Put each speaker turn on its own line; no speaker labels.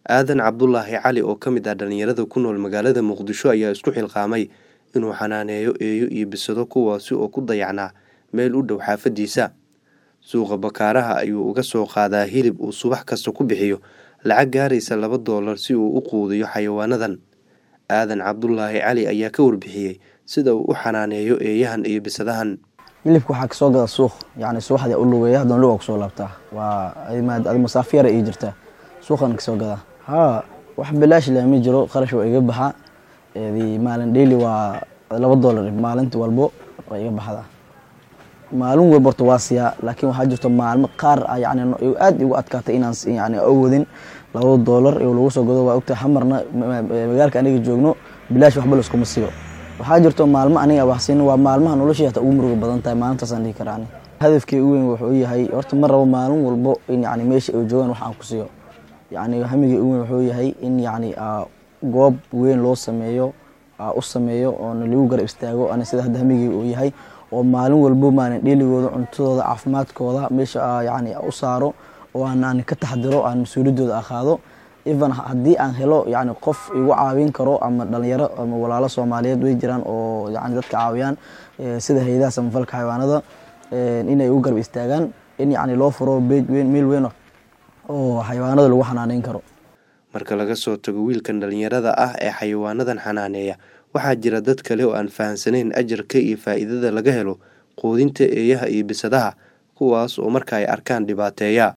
Aadan Cabdulaahi Cali oo ka mid ah dhalinyarada ku nool magaalada Muqdisho ayaa isku xilqaamay inuu xanaaneeyo eeyo iyo bisado kuwaasi oo ku dayacnaa meel u dhow xaafadiisa. Suuqa Bakaaraha ayuu uga soo qaadaa hilib uu subax kasta ku bixiyo lacag gaaraysa $2 si uu u quudiyo xayawaanadan. Aadan Cabdulaahi Cali ayaa ka warbixiyay sida uu u xanaaneeyo eeyahan iyo bisadahan.
hilibka waxaa kasoo gada suuq subaxdii u lugeeya haddana lugaa kusoo laabtaa waa ad masaafo yar ii jirtaa suuqan kasoo gada wax bilaash leh ma jiro qarash waa iga baxa maalin daily waa $2 maalintii walbo waa iga baxda maalin walba waa siya laakiin waxaa jirto maalmo qaar aad igu adkaatay inaan awoodin $2 iyo lagu soo gado waa ogtahay xamarna magaalka aniga joogno bilaash waxba la iskuma siiyo waxaa jirto maalmo aniga waxsiin waa maalmaha noloshii ugu murugo badan tahay maalintaas aan dhihi karaa hadafkii ugu weyn wuxuu yahay horta mar rabo maalin walbo in meesha ay joogaan wax aan ku siiyo hamigii ugu weyn wuxuu yahay in goob weyn loo sameeyo u sameeyo oo lagu garab istaago ana sida hadda hamigii uu yahay oo maalin walbo maalin dheeligooda cuntadooda caafimaadkooda meesha u saaro oo aan ka taxadiro aan mas'uuliyadooda qaado even haddii aan helo qof igu caawin karo ama dhalinyaro ama walaalo Soomaaliyeed way jiraan oo dadka caawiyaan sida hay'adaha samafalka xayawaanada inay u garab istaagaan in loo furo meel weyn oo xayawaanada lagu xanaaneyn karo.
Marka laga soo tago wiilkan dhalinyarada ah ee xayawaanadan xanaaneeya waxaa jira dad kale oo aan fahansaneyn ajarka iyo faa'iidada laga helo quudinta eeyaha iyo bisadaha kuwaas oo marka ay arkaan dhibaateeya